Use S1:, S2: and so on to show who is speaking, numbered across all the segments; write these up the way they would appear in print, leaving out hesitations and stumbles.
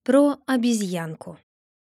S1: Про обезьянку.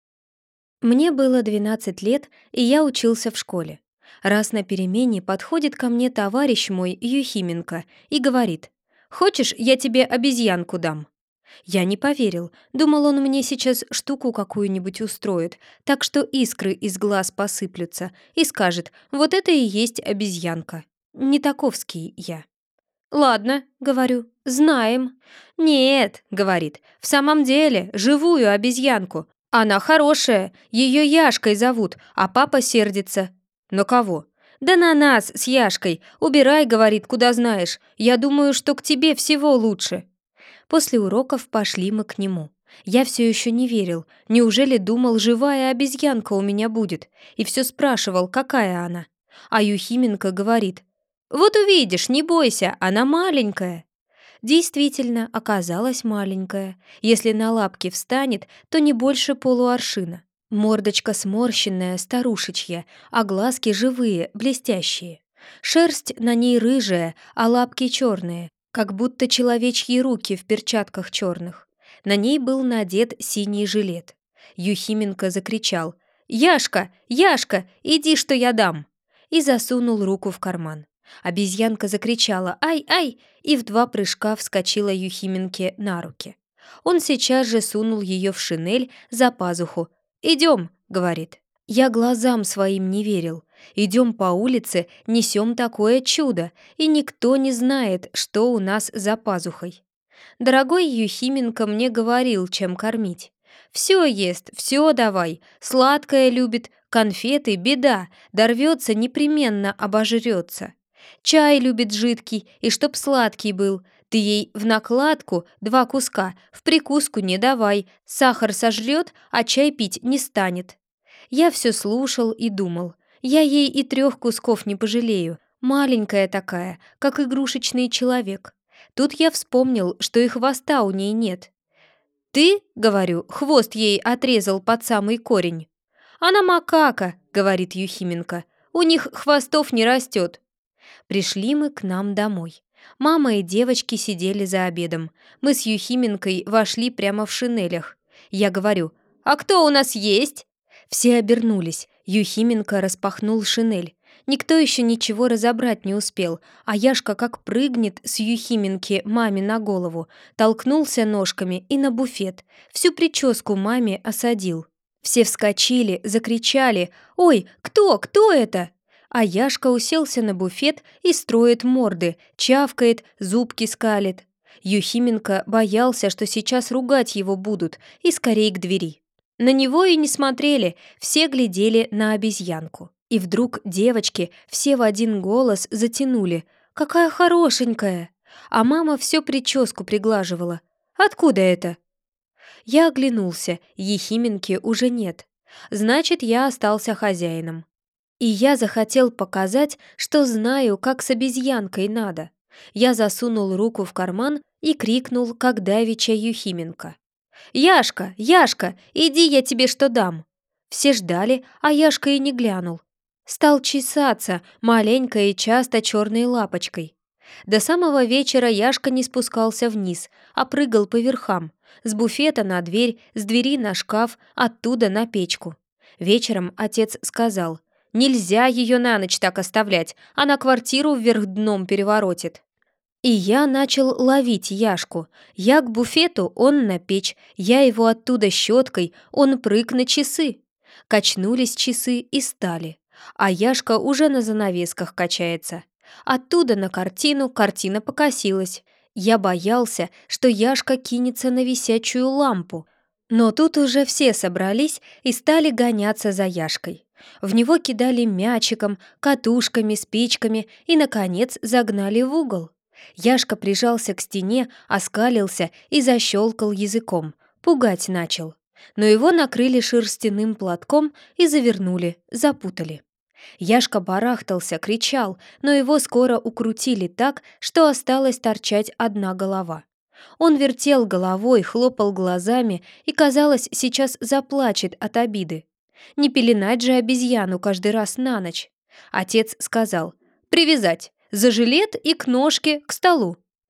S1: Мне было 12 лет, и я учился в школе. Раз на перемене подходит ко мне товарищ мой Юхименко и говорит: «Хочешь, я тебе обезьянку дам?» Я не поверил, думал, он мне сейчас штуку какую-нибудь устроит, так что искры из глаз посыплются, и скажет: «Вот это и есть обезьянка». Не таковский я. «Ладно», — говорю, — «знаем». «Нет», — говорит, — «в самом деле, живую обезьянку. Она хорошая, ее Яшкой зовут, а папа сердится». «На кого?» «Да на нас с Яшкой. Убирай, — говорит, — куда знаешь. Я думаю, что к тебе всего лучше». После уроков пошли мы к нему. Я все еще не верил. Неужели думал, живая обезьянка у меня будет? И все спрашивал, какая она. А Юхименко говорит: «Вот увидишь, не бойся, она маленькая». Действительно, оказалась маленькая. Если на лапки встанет, то не больше полуаршина. Мордочка сморщенная, старушечья, а глазки живые, блестящие. Шерсть на ней рыжая, а лапки черные, как будто человечьи руки в перчатках черных. На ней был надет синий жилет. Юхименко закричал: «Яшка, Яшка, иди, что я дам!» и засунул руку в карман. Обезьянка закричала «Ай-ай!» и в 2 прыжка вскочила Юхименке на руки. Он сейчас же сунул ее в шинель за пазуху. «Идем», — говорит. Я глазам своим не верил. Идем по улице, несем такое чудо, и никто не знает, что у нас за пазухой. Дорогой Юхименко мне говорил, чем кормить. Все ест, все давай, сладкое любит, конфеты — беда, дорвется, непременно обожрется. Чай любит жидкий, и чтоб сладкий был. Ты ей в накладку 2 куска, в прикуску не давай, сахар сожрет, а чай пить не станет. Я все слушал и думал, я ей и 3 кусков не пожалею, маленькая такая, как игрушечный человек. Тут я вспомнил, что и хвоста у ней нет. «Ты, — говорю, — хвост ей отрезал под самый корень». «Она макака, — говорит Юхименко, — у них хвостов не растет». Пришли мы к нам домой. Мама и девочки сидели за обедом. Мы с Юхименкой вошли прямо в шинелях. Я говорю: «А кто у нас есть?» Все обернулись. Юхименко распахнул шинель. Никто еще ничего разобрать не успел, а Яшка как прыгнет с Юхименки маме на голову, толкнулся ножками и на буфет. Всю прическу маме осадил. Все вскочили, закричали: «Ой, кто это?» А Яшка уселся на буфет и строит морды, чавкает, зубки скалит. Юхименко боялся, что сейчас ругать его будут, и скорей к двери. На него и не смотрели, все глядели на обезьянку. И вдруг девочки все в один голос затянули: «Какая хорошенькая!» А мама все прическу приглаживала. «Откуда это?» Я оглянулся, Ехименки уже нет. Значит, я остался хозяином. И я захотел показать, что знаю, как с обезьянкой надо. Я засунул руку в карман и крикнул, как давеча Юхименко: «Яшка, Яшка, иди, я тебе что дам!» Все ждали, а Яшка и не глянул. Стал чесаться маленькой и часто черной лапочкой. До самого вечера Яшка не спускался вниз, а прыгал по верхам. С буфета на дверь, с двери на шкаф, оттуда на печку. Вечером отец сказал: «Нельзя ее на ночь так оставлять, она квартиру вверх дном переворотит». И я начал ловить Яшку. Я к буфету, он на печь, я его оттуда щеткой, он прыг на часы. Качнулись часы и стали. А Яшка уже на занавесках качается. Оттуда на картину, картина покосилась. Я боялся, что Яшка кинется на висячую лампу. Но тут уже все собрались и стали гоняться за Яшкой. В него кидали мячиком, катушками, спичками и, наконец, загнали в угол. Яшка прижался к стене, оскалился и защелкал языком. Пугать начал. Но его накрыли шерстяным платком и завернули, запутали. Яшка барахтался, кричал, но его скоро укрутили так, что осталась торчать одна голова. Он вертел головой, хлопал глазами и, казалось, сейчас заплачет от обиды. Не пеленать же обезьяну каждый раз на ночь. Отец сказал: «Привязать за жилет и к ножке к столу».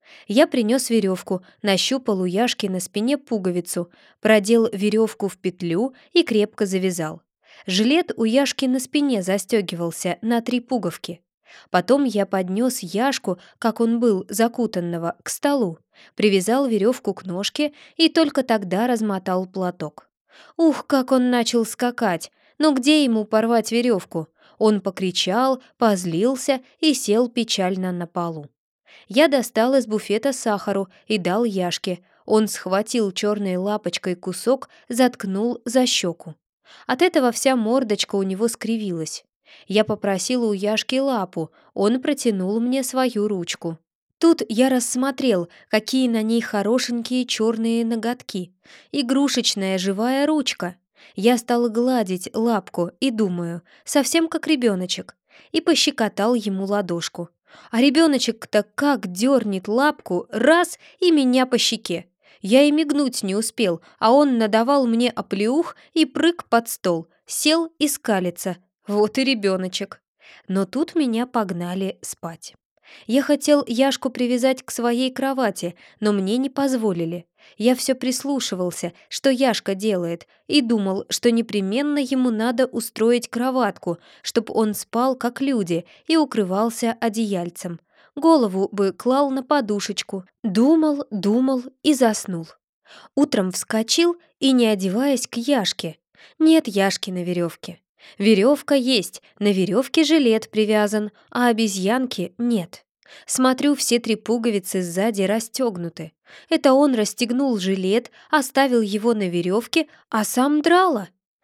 S1: Я принес веревку, нащупал у Яшки на спине пуговицу, продел веревку в петлю и крепко завязал. Жилет у Яшки на спине застегивался на 3 пуговки. Потом я поднес Яшку, как он был, закутанного, к столу, привязал веревку к ножке и только тогда размотал платок. Ух, как он начал скакать! Но где ему порвать веревку? Он покричал, позлился и сел печально на полу. Я достал из буфета сахару и дал Яшке. Он схватил черной лапочкой кусок, заткнул за щеку. От этого вся мордочка у него скривилась. Я попросила у Яшки лапу, он протянул мне свою ручку. Тут я рассмотрел, какие на ней хорошенькие черные ноготки. Игрушечная живая ручка. Я стала гладить лапку и думаю, совсем как ребеночек, и пощекотал ему ладошку. А ребеночек-то как дернет лапку, раз, и меня по щеке. Я и мигнуть не успел, а он надавал мне оплеух и прыг под стол, сел и скалится. Вот и ребеночек. Но тут меня погнали спать. Я хотел Яшку привязать к своей кровати, но мне не позволили. Я все прислушивался, что Яшка делает, и думал, что непременно ему надо устроить кроватку, чтоб он спал, как люди, и укрывался одеяльцем. Голову бы клал на подушечку. Думал, думал и заснул. Утром вскочил и, не одеваясь, к Яшке. Нет Яшки на веревке. Веревка есть, на веревке жилет привязан, а обезьянки нет. Смотрю, все 3 пуговицы сзади расстегнуты. Это он расстегнул жилет, оставил его на веревке, а сам драла.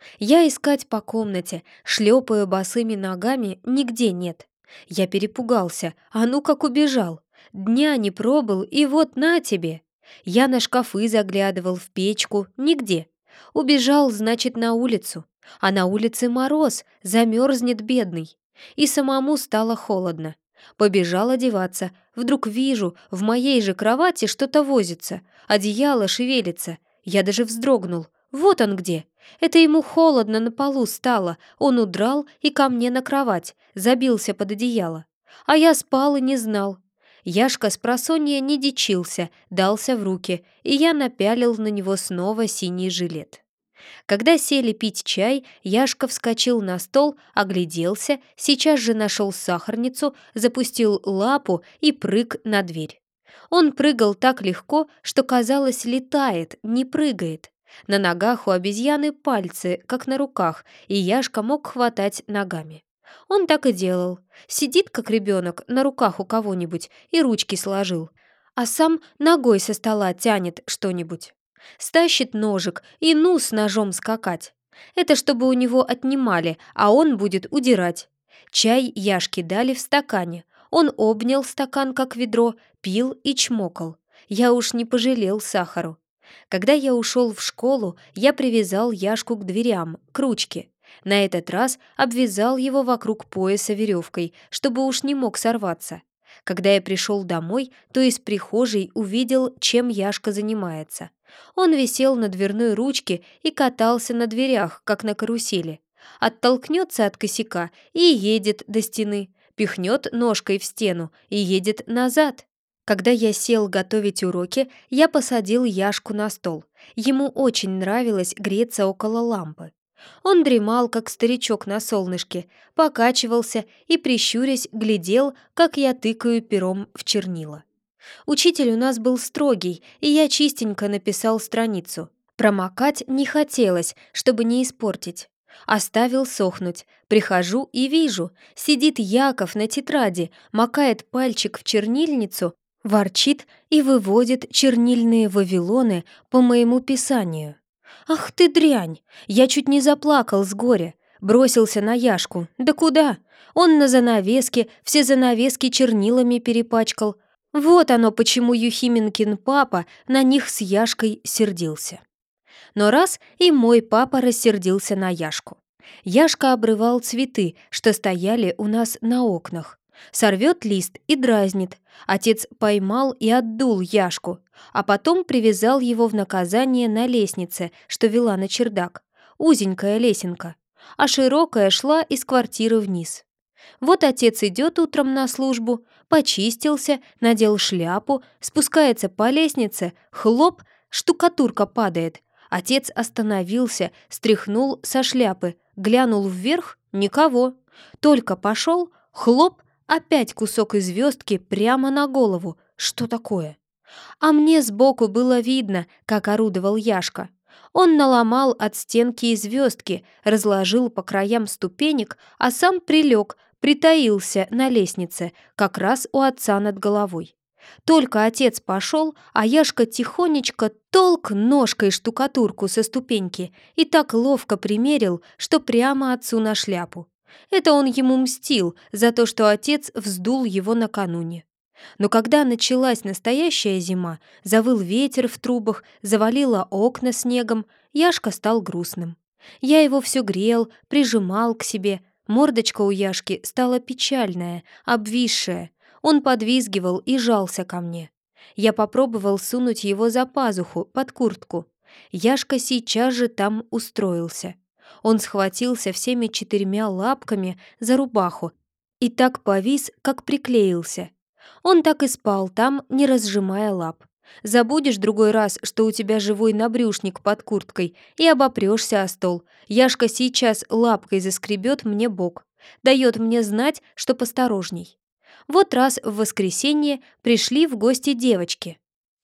S1: Я искать по комнате, шлепаю босыми ногами, нигде нет. Я перепугался, а ну как убежал. Дня не пробыл, и вот на тебе. Я на шкафы заглядывал, в печку, нигде. Убежал, значит, на улицу. А на улице мороз, замерзнет бедный. И самому стало холодно. Побежал одеваться. Вдруг вижу, в моей же кровати что-то возится. Одеяло шевелится. Я даже вздрогнул. Вот он где. Это ему холодно на полу стало. Он удрал и ко мне на кровать. Забился под одеяло. А я спал и не знал. Яшка спросонья не дичился, дался в руки, и я напялил на него снова синий жилет. Когда сели пить чай, Яшка вскочил на стол, огляделся, сейчас же нашел сахарницу, запустил лапу и прыг на дверь. Он прыгал так легко, что, казалось, летает, не прыгает. На ногах у обезьяны пальцы, как на руках, и Яшка мог хватать ногами. Он так и делал. Сидит, как ребенок, на руках у кого-нибудь и ручки сложил, а сам ногой со стола тянет что-нибудь. Стащит ножик и ну с ножом скакать. Это чтобы у него отнимали, а он будет удирать. Чай Яшке дали в стакане. Он обнял стакан, как ведро, пил и чмокал. Я уж не пожалел сахару. Когда я ушел в школу, я привязал Яшку к дверям, к ручке. На этот раз обвязал его вокруг пояса веревкой, чтобы уж не мог сорваться. Когда я пришел домой, то из прихожей увидел, чем Яшка занимается. Он висел на дверной ручке и катался на дверях, как на карусели. Оттолкнется от косяка и едет до стены, пихнет ножкой в стену и едет назад. Когда я сел готовить уроки, я посадил Яшку на стол. Ему очень нравилось греться около лампы. Он дремал, как старичок на солнышке, покачивался и, прищурясь, глядел, как я тыкаю пером в чернила. Учитель у нас был строгий, и я чистенько написал страницу. Промокать не хотелось, чтобы не испортить. Оставил сохнуть. Прихожу и вижу, сидит Яков на тетради, макает пальчик в чернильницу, ворчит и выводит чернильные вавилоны по моему писанию. «Ах ты дрянь! Я чуть не заплакал с горя. Бросился на Яшку. Да куда? Он на занавеске, все занавески чернилами перепачкал. Вот оно, почему Юхименкин папа на них с Яшкой сердился». Но раз и мой папа рассердился на Яшку. Яшка обрывал цветы, что стояли у нас на окнах. Сорвет лист и дразнит. Отец поймал и отдул Яшку, а потом привязал его в наказание на лестнице, что вела на чердак. Узенькая лесенка, а широкая шла из квартиры вниз. Вот отец идет утром на службу, почистился, надел шляпу, спускается по лестнице, хлоп, штукатурка падает. Отец остановился, стряхнул со шляпы, глянул вверх — никого. Только пошел, хлоп, опять кусок из звездки прямо на голову. Что такое? А мне сбоку было видно, как орудовал Яшка. Он наломал от стенки и звездки, разложил по краям ступенек, а сам прилег, притаился на лестнице, как раз у отца над головой. Только отец пошел, а Яшка тихонечко толк ножкой штукатурку со ступеньки и так ловко примерил, что прямо отцу на шляпу. Это он ему мстил за то, что отец вздул его накануне. Но когда началась настоящая зима, завыл ветер в трубах, завалило окна снегом, Яшка стал грустным. Я его все грел, прижимал к себе. Мордочка у Яшки стала печальная, обвисшая. Он подвизгивал и жался ко мне. Я попробовал сунуть его за пазуху, под куртку. Яшка сейчас же там устроился. Он схватился всеми 4 лапками за рубаху и так повис, как приклеился. Он так и спал там, не разжимая лап. Забудешь другой раз, что у тебя живой набрюшник под курткой, и обопрешься о стол. Яшка сейчас лапкой заскребет мне бок, дает мне знать, что посторожней. Вот раз в воскресенье пришли в гости девочки.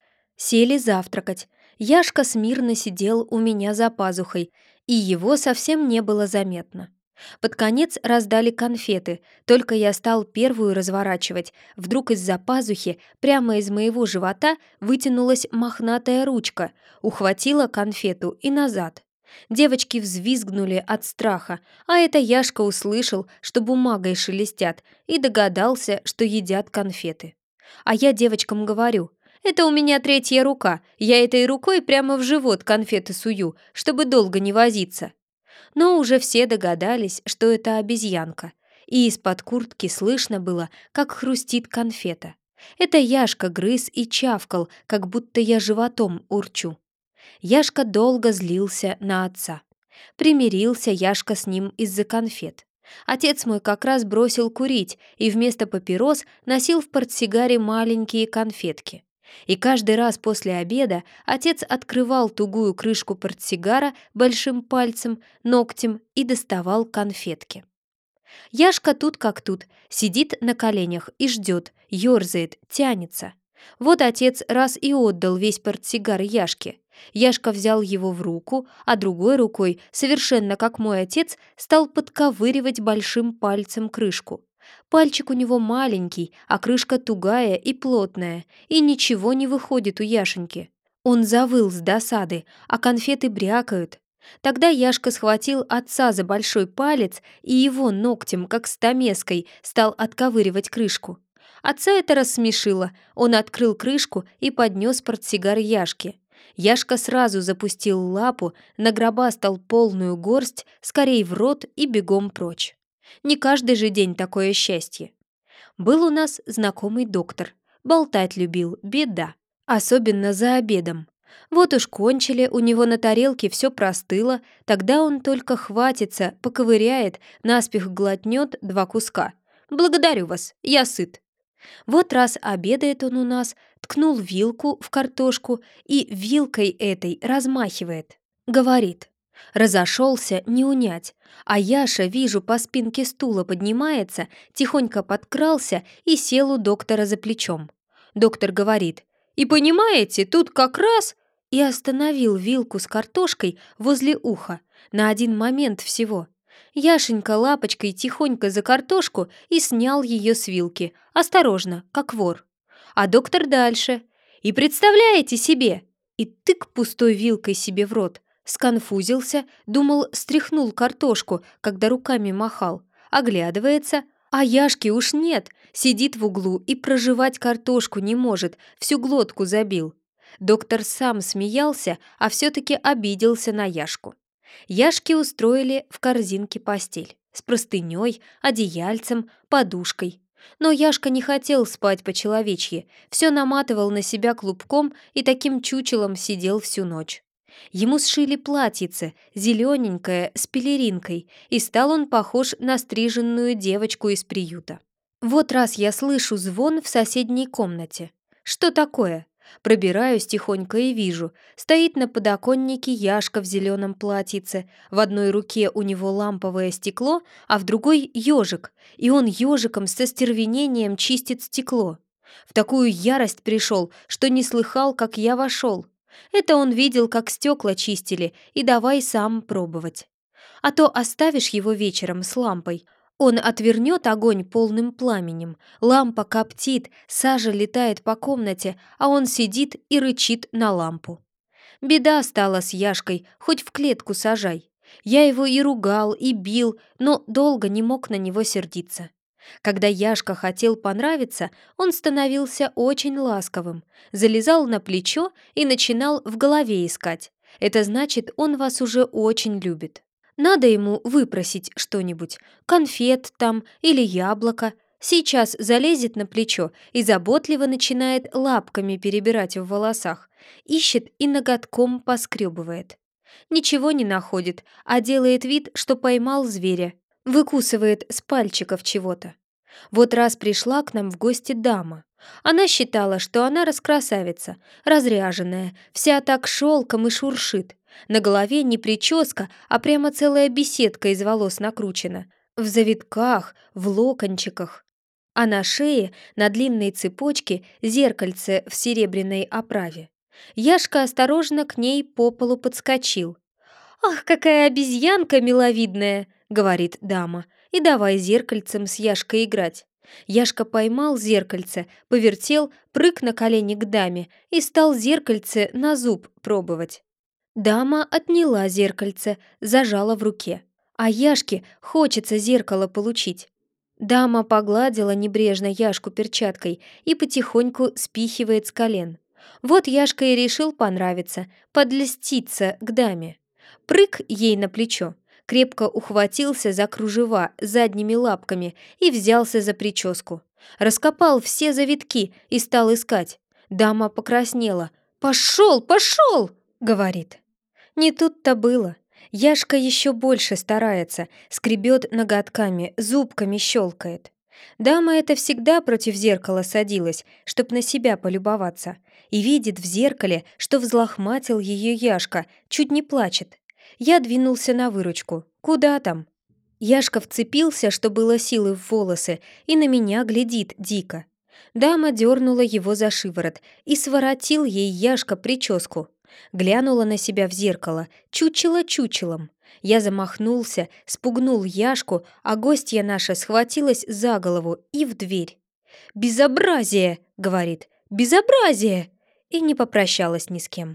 S1: Сели завтракать. Яшка смирно сидел у меня за пазухой, и его совсем не было заметно. Под конец раздали конфеты, только я стал первую разворачивать. Вдруг из-за пазухи, прямо из моего живота, вытянулась мохнатая ручка, ухватила конфету и назад. Девочки взвизгнули от страха, а это Яшка услышал, что бумагой шелестят, и догадался, что едят конфеты. А я девочкам говорю: «Это у меня третья рука, я этой рукой прямо в живот конфеты сую, чтобы долго не возиться». Но уже все догадались, что это обезьянка, и из-под куртки слышно было, как хрустит конфета. Это Яшка грыз и чавкал, как будто я животом урчу. Яшка долго злился на отца. Примирился Яшка с ним из-за конфет. Отец мой как раз бросил курить и вместо папирос носил в портсигаре маленькие конфетки. И каждый раз после обеда отец открывал тугую крышку портсигара большим пальцем, ногтем и доставал конфетки. Яшка тут как тут, сидит на коленях и ждет, ерзает, тянется. Вот отец раз и отдал весь портсигар Яшке. Яшка взял его в руку, а другой рукой, совершенно как мой отец, стал подковыривать большим пальцем крышку. Пальчик у него маленький, а крышка тугая и плотная, и ничего не выходит у Яшеньки. Он завыл с досады, а конфеты брякают. Тогда Яшка схватил отца за большой палец и его ногтем, как стамеской, стал отковыривать крышку. Отца это рассмешило, он открыл крышку и поднес портсигар Яшке. Яшка сразу запустил лапу, нагробастал полную горсть, скорей в рот и бегом прочь. Не каждый же день такое счастье. Был у нас знакомый доктор. Болтать любил, беда. Особенно за обедом. Вот уж кончили, у него на тарелке все простыло, тогда он только хватится, поковыряет, наспех глотнет 2 куска. «Благодарю вас, я сыт». Вот раз обедает он у нас, ткнул вилку в картошку и вилкой этой размахивает. Говорит. Разошелся не унять, а Яша, вижу, по спинке стула поднимается, тихонько подкрался и сел у доктора за плечом. Доктор говорит: «И понимаете, тут как раз...» и остановил вилку с картошкой возле уха, на один момент всего. Яшенька лапочкой тихонько за картошку и снял ее с вилки, осторожно, как вор. А доктор дальше. «И представляете себе...» и тык пустой вилкой себе в рот. Сконфузился, думал, стряхнул картошку, когда руками махал. Оглядывается, а Яшки уж нет, сидит в углу и прожевать картошку не может, всю глотку забил. Доктор сам смеялся, а все-таки обиделся на Яшку. Яшке устроили в корзинке постель с простыней, одеяльцем, подушкой. Но Яшка не хотел спать по-человечьи, все наматывал на себя клубком и таким чучелом сидел всю ночь. Ему сшили платьице, зелененькое, с пелеринкой, и стал он похож на стриженную девочку из приюта. Вот раз я слышу звон в соседней комнате. Что такое? Пробираюсь тихонько и вижу. Стоит на подоконнике Яшка в зеленом платьице. В одной руке у него ламповое стекло, а в другой ежик. И он ежиком со стервенением чистит стекло. В такую ярость пришел, что не слыхал, как я вошел. Это он видел, как стекла чистили, и давай сам пробовать. А то оставишь его вечером с лампой. Он отвернет огонь полным пламенем, лампа коптит, сажа летает по комнате, а он сидит и рычит на лампу. Беда стала с Яшкой, хоть в клетку сажай. Я его и ругал, и бил, но долго не мог на него сердиться. Когда Яшка хотел понравиться, он становился очень ласковым, залезал на плечо и начинал в голове искать. Это значит, он вас уже очень любит. Надо ему выпросить что-нибудь, конфет там или яблоко. Сейчас залезет на плечо и заботливо начинает лапками перебирать в волосах, ищет и ноготком поскребывает. Ничего не находит, а делает вид, что поймал зверя, выкусывает с пальчиков чего-то. Вот раз пришла к нам в гости дама. Она считала, что она раскрасавица, разряженная, вся так шелком и шуршит. На голове не прическа, а прямо целая беседка из волос накручена. В завитках, в локончиках. А на шее, на длинной цепочке, зеркальце в серебряной оправе. Яшка осторожно к ней по полу подскочил. «Ах, какая обезьянка миловидная!» — говорит дама, и давай зеркальцем с Яшкой играть. Яшка поймал зеркальце, повертел, прыг на колени к даме и стал зеркальце на зуб пробовать. Дама отняла зеркальце, зажала в руке. А Яшке хочется зеркало получить. Дама погладила небрежно Яшку перчаткой и потихоньку спихивает с колен. Вот Яшка и решил понравиться, подлеститься к даме. Прыг ей на плечо, крепко ухватился за кружева задними лапками и взялся за прическу. Раскопал все завитки и стал искать. Дама покраснела. «Пошел, пошел!» — говорит. Не тут-то было. Яшка еще больше старается, скребет ноготками, зубками щелкает. Дама эта всегда против зеркала садилась, чтоб на себя полюбоваться, и видит в зеркале, что взлохматил ее Яшка, чуть не плачет. Я двинулся на выручку. Куда там? Яшка вцепился, что было силы в волосы, и на меня глядит дико. Дама дернула его за шиворот, и своротил ей Яшка прическу. Глянула на себя в зеркало, чучело чучелом. Я замахнулся, спугнул Яшку, а гостья наша схватилась за голову и в дверь. «Безобразие!» — говорит. «Безобразие!» И не попрощалась ни с кем.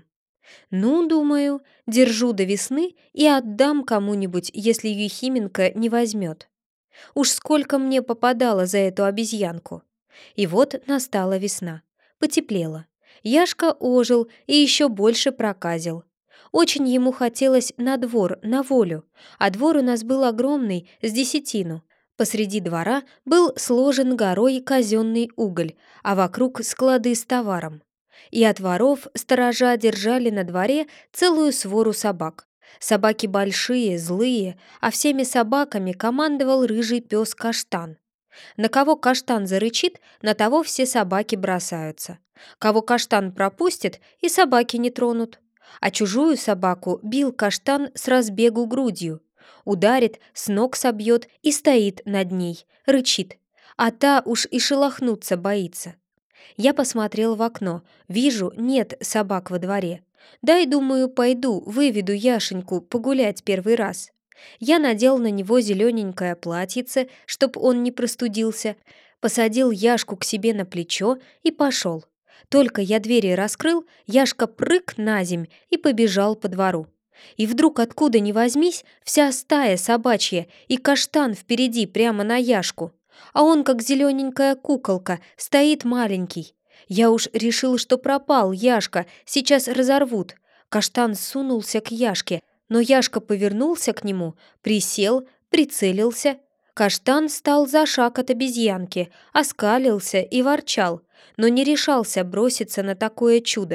S1: Ну, думаю, держу до весны и отдам кому-нибудь, если Юхименко не возьмет. Уж сколько мне попадало за эту обезьянку. И вот настала весна. Потеплело. Яшка ожил и еще больше проказил. Очень ему хотелось на двор, на волю, а двор у нас был огромный, с десятину. Посреди двора был сложен горой казенный уголь, а вокруг склады с товаром. И от воров сторожа держали на дворе целую свору собак. Собаки большие, злые, а всеми собаками командовал рыжий пес Каштан. На кого Каштан зарычит, на того все собаки бросаются. Кого Каштан пропустит, и собаки не тронут. А чужую собаку бил Каштан с разбегу грудью. Ударит, с ног собьет и стоит над ней, рычит. А та уж и шелохнуться боится. Я посмотрел в окно, вижу, нет собак во дворе. Дай, думаю, пойду, выведу Яшеньку погулять первый раз. Я надел на него зелененькое платьице, чтоб он не простудился, посадил Яшку к себе на плечо и пошел. Только я двери раскрыл, Яшка прыг на земь и побежал по двору. И вдруг откуда ни возьмись, вся стая собачья и Каштан впереди прямо на Яшку. А он, как зелененькая куколка, стоит маленький. Я уж решил, что пропал Яшка, сейчас разорвут. Каштан сунулся к Яшке, но Яшка повернулся к нему, присел, прицелился. Каштан стал за шаг от обезьянки, оскалился и ворчал, но не решался броситься на такое чудо.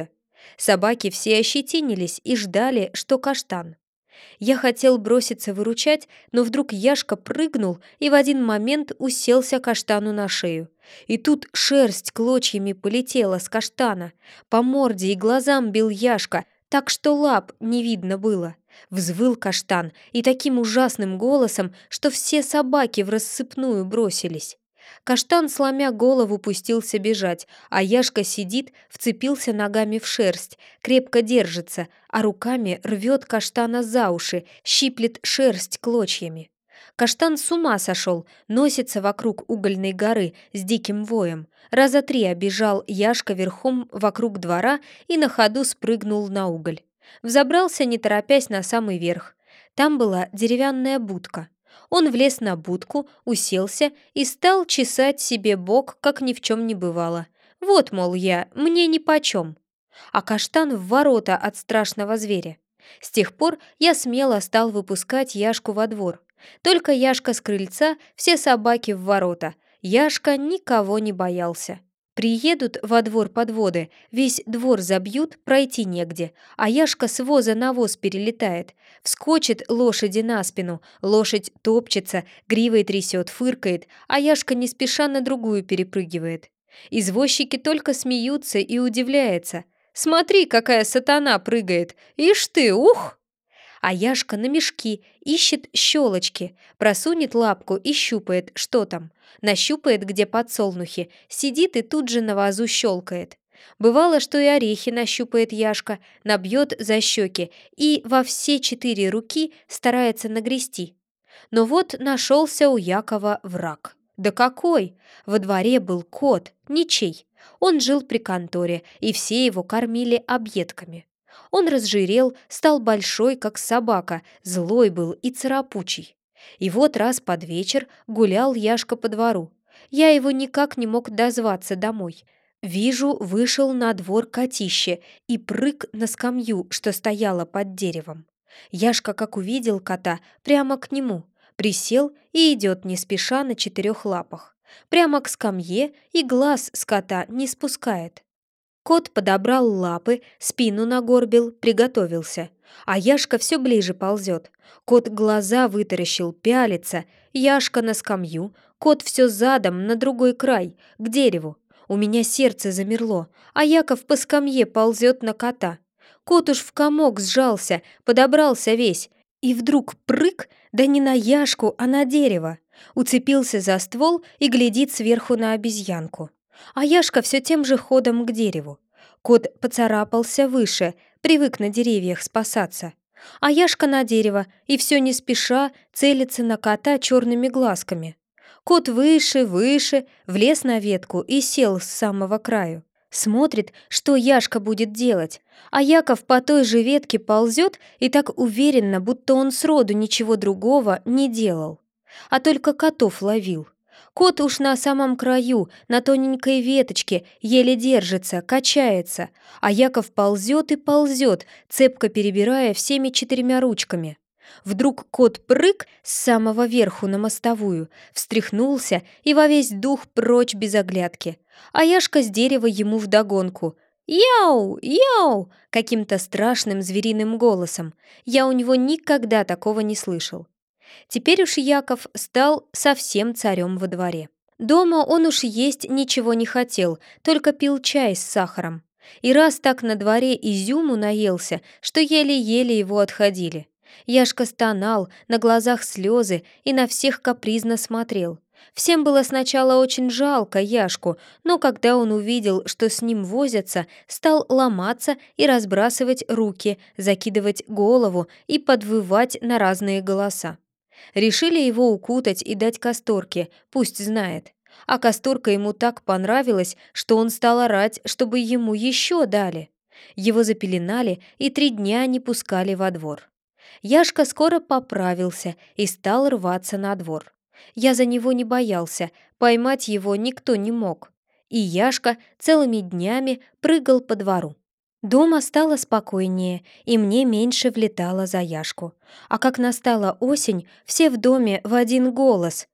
S1: Собаки все ощетинились и ждали, что каштан. Я хотел броситься выручать, но вдруг Яшка прыгнул и в один момент уселся каштану на шею. И тут шерсть клочьями полетела с каштана. По морде и глазам бил Яшка, так что лап не видно было. Взвыл каштан и таким ужасным голосом, что все собаки врассыпную бросились. Каштан, сломя голову, пустился бежать, а Яшка сидит, вцепился ногами в шерсть, крепко держится, а руками рвет каштана за уши, щиплет шерсть клочьями. Каштан с ума сошел, носится вокруг угольной горы с диким воем. Раза 3 обежал Яшка верхом вокруг двора и на ходу спрыгнул на уголь. Взобрался, не торопясь, на самый верх. Там была деревянная будка. Он влез на будку, уселся и стал чесать себе бок, как ни в чем не бывало. Вот, мол, я, мне нипочем. А каштан в ворота от страшного зверя. С тех пор я смело стал выпускать Яшку во двор. Только Яшка с крыльца, все собаки в ворота. Яшка никого не боялся. Приедут во двор подводы, весь двор забьют, пройти негде, а Яшка с воза на воз перелетает. Вскочит лошади на спину, лошадь топчется, гривой трясет, фыркает, а Яшка не спеша на другую перепрыгивает. Извозчики только смеются и удивляются. «Смотри, какая сатана прыгает! Ишь ты, ух!» А Яшка на мешки, ищет щелочки, просунет лапку и щупает, что там. Нащупает, где подсолнухи, сидит и тут же на вазу щелкает. Бывало, что и орехи нащупает Яшка, набьет за щеки и во все 4 руки старается нагрести. Но вот нашелся у Якова враг. Да какой! Во дворе был кот, ничей. Он жил при конторе, и все его кормили объедками. Он разжирел, стал большой, как собака, злой был и царапучий. И вот раз под вечер гулял Яшка по двору. Я его никак не мог дозваться домой. Вижу, вышел на двор котище и прыг на скамью, что стояла под деревом. Яшка, как увидел кота, прямо к нему. Присел и идет не спеша на 4 лапах. Прямо к скамье и глаз с кота не спускает. Кот подобрал лапы, спину нагорбил, приготовился. А Яшка все ближе ползет. Кот глаза вытаращил, пялится. Яшка на скамью, кот все задом на другой край, к дереву. У меня сердце замерло, а Яков по скамье ползет на кота. Кот уж в комок сжался, подобрался весь. И вдруг прыг, да не на Яшку, а на дерево. Уцепился за ствол и глядит сверху на обезьянку. А Яшка все тем же ходом к дереву. Кот поцарапался выше, привык на деревьях спасаться. А Яшка на дерево и все не спеша целится на кота черными глазками. Кот выше, выше, влез на ветку и сел с самого краю. Смотрит, что Яшка будет делать, а Яков по той же ветке ползет и так уверенно, будто он сроду ничего другого не делал, а только котов ловил. Кот уж на самом краю, на тоненькой веточке, еле держится, качается, а Яков ползет и ползет, цепко перебирая всеми 4 ручками. Вдруг кот прыг с самого верху на мостовую, встряхнулся и во весь дух прочь без оглядки. А Яшка с дерева ему вдогонку. «Яу! Яу!» каким-то страшным звериным голосом. Я у него никогда такого не слышал. Теперь уж Яков стал совсем царем во дворе. Дома он уж есть ничего не хотел, только пил чай с сахаром. И раз так на дворе изюму наелся, что еле-еле его отходили. Яшка стонал, на глазах слезы и на всех капризно смотрел. Всем было сначала очень жалко Яшку, но когда он увидел, что с ним возятся, стал ломаться и разбрасывать руки, закидывать голову и подвывать на разные голоса. Решили его укутать и дать Касторке, пусть знает. А Касторка ему так понравилась, что он стал орать, чтобы ему еще дали. Его запеленали и 3 дня не пускали во двор. Яшка скоро поправился и стал рваться на двор. Я за него не боялся, поймать его никто не мог. И Яшка целыми днями прыгал по двору. Дома стало спокойнее, и мне меньше влетало за Яшку. А как настала осень, все в доме в один голос: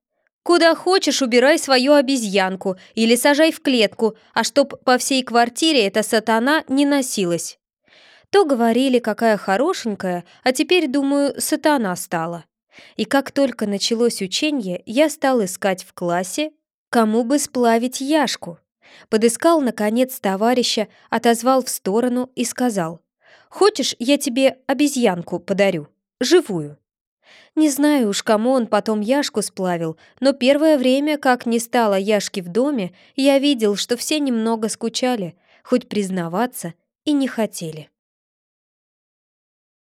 S1: Куда хочешь, убирай свою обезьянку или сажай в клетку, а чтоб по всей квартире эта сатана не носилась. То говорили, какая хорошенькая, а теперь, думаю, сатана стала. И как только началось ученье, я стал искать в классе, кому бы сплавить Яшку. Подыскал, наконец, товарища, отозвал в сторону и сказал: «Хочешь, я тебе обезьянку подарю? Живую?» Не знаю уж, кому он потом Яшку сплавил, но первое время, как не стало Яшки в доме, я видел, что все немного скучали, хоть признаваться и не хотели.